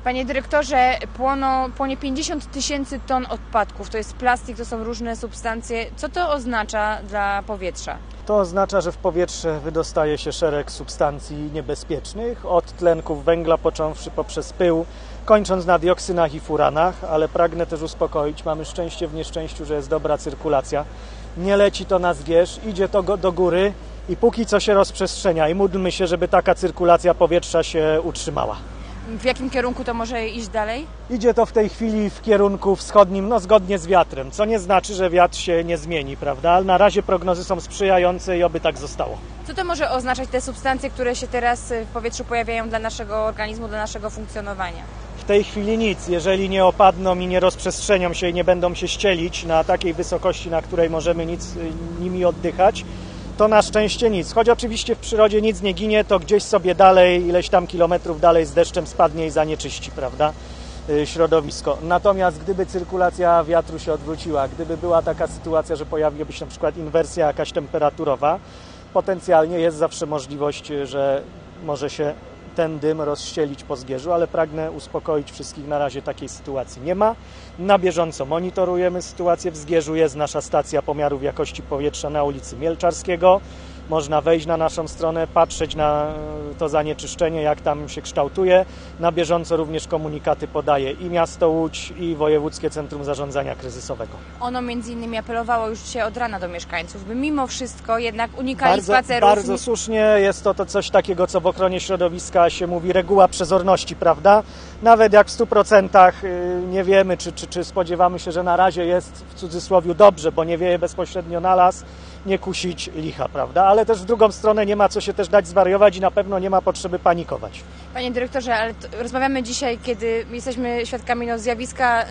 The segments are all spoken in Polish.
Panie dyrektorze, płonie 50 000 ton odpadków. To jest plastik, to są różne substancje. Co to oznacza dla powietrza? To oznacza, że w powietrze wydostaje się szereg substancji niebezpiecznych, od tlenków węgla począwszy poprzez pył, kończąc na dioksynach i furanach, ale pragnę też uspokoić, mamy szczęście w nieszczęściu, że jest dobra cyrkulacja. Nie leci to na zwierz, idzie to do góry i póki co się rozprzestrzenia i módlmy się, żeby taka cyrkulacja powietrza się utrzymała. W jakim kierunku to może iść dalej? Idzie to w tej chwili w kierunku wschodnim, zgodnie z wiatrem, co nie znaczy, że wiatr się nie zmieni, prawda? Ale na razie prognozy są sprzyjające i oby tak zostało. Co to może oznaczać te substancje, które się teraz w powietrzu pojawiają dla naszego organizmu, dla naszego funkcjonowania? W tej chwili nic, jeżeli nie opadną i nie rozprzestrzenią się i nie będą się ścielić na takiej wysokości, na której możemy nimi oddychać, to na szczęście nic. Choć oczywiście w przyrodzie nic nie ginie, to gdzieś sobie dalej, ileś tam kilometrów dalej z deszczem spadnie i zanieczyści, prawda, środowisko. Natomiast gdyby cyrkulacja wiatru się odwróciła, gdyby była taka sytuacja, że pojawiłaby się na przykład inwersja jakaś temperaturowa, potencjalnie jest zawsze możliwość, że może się ten dym rozścielić po Zgierzu, ale pragnę uspokoić wszystkich, na razie takiej sytuacji nie ma. Na bieżąco monitorujemy sytuację w Zgierzu, jest nasza stacja pomiarów jakości powietrza na ulicy Mielczarskiego. Można wejść na naszą stronę, patrzeć na to zanieczyszczenie, jak tam się kształtuje. Na bieżąco również komunikaty podaje i miasto Łódź, i Wojewódzkie Centrum Zarządzania Kryzysowego. Ono między innymi apelowało już dzisiaj od rana do mieszkańców, by mimo wszystko jednak unikali spacerów. Bardzo słusznie, jest to coś takiego, co w ochronie środowiska się mówi reguła przezorności, prawda? Nawet jak w 100% nie wiemy, czy spodziewamy się, że na razie jest w cudzysłowie dobrze, bo nie wieje bezpośrednio na las, nie kusić licha, prawda? Ale też w drugą stronę nie ma co się też dać zwariować i na pewno nie ma potrzeby panikować. Panie dyrektorze, ale rozmawiamy dzisiaj, kiedy jesteśmy świadkami zjawiska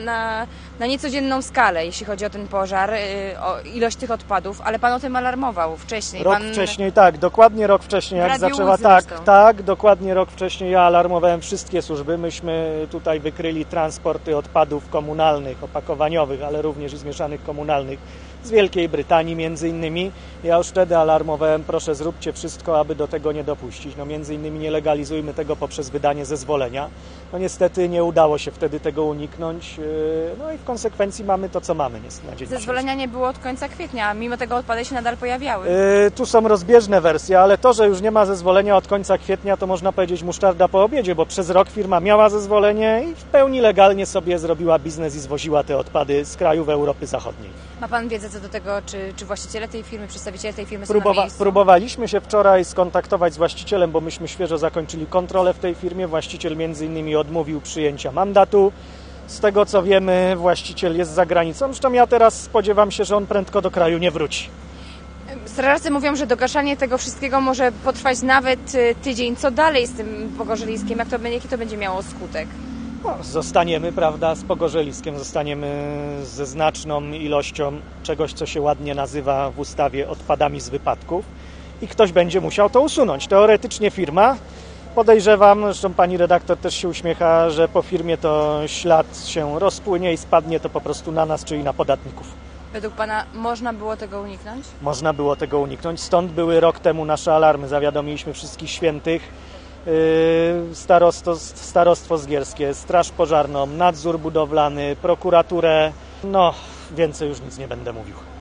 na niecodzienną skalę, jeśli chodzi o ten pożar, o ilość tych odpadów, ale Pan o tym alarmował wcześniej. Wcześniej, tak, dokładnie rok wcześniej, jak zaczęła, dokładnie rok wcześniej ja alarmowałem wszystkie służby. Myśmy tutaj wykryli transporty odpadów komunalnych, opakowaniowych, ale również i zmieszanych komunalnych z Wielkiej Brytanii między innymi. Ja już wtedy alarmowałem, proszę zróbcie wszystko, aby do tego nie dopuścić. Między innymi nie legalizujmy tego poprzez wydanie zezwolenia. Niestety nie udało się wtedy tego uniknąć. I w konsekwencji mamy to, co mamy na dzień Zezwolenia nie było od końca kwietnia, a mimo tego odpady się nadal pojawiały. Tu są rozbieżne wersje, ale to, że już nie ma zezwolenia od końca kwietnia, to można powiedzieć musztarda po obiedzie, bo przez rok firma miała zezwolenie i w pełni legalnie sobie zrobiła biznes i zwoziła te odpady z krajów Europy Zachodniej. Ma Pan wiedzę co do tego, czy właściciele tej firmy, przedstawiciele tej firmy są na miejscu? Próbowaliśmy się wczoraj skontaktować z właścicielem, bo myśmy świeżo zakończyli kontrolę w tej firmie. Właściciel między innymi odmówił przyjęcia mandatu. Z tego co wiemy, właściciel jest za granicą. Zresztą ja teraz spodziewam się, że on prędko do kraju nie wróci. Strażacy mówią, że dogaszanie tego wszystkiego może potrwać nawet tydzień. Co dalej z tym Pogorzeliskiem? Jaki to będzie miało skutek? Zostaniemy, prawda, z Pogorzeliskiem, zostaniemy ze znaczną ilością czegoś, co się ładnie nazywa w ustawie odpadami z wypadków i ktoś będzie musiał to usunąć. Teoretycznie firma, podejrzewam, zresztą pani redaktor też się uśmiecha, że po firmie to ślad się rozpłynie i spadnie to po prostu na nas, czyli na podatników. Według Pana można było tego uniknąć? Można było tego uniknąć, stąd były rok temu nasze alarmy, zawiadomiliśmy wszystkich świętych, starostwo zgierskie, straż pożarną, nadzór budowlany, prokuraturę, więcej już nic nie będę mówił.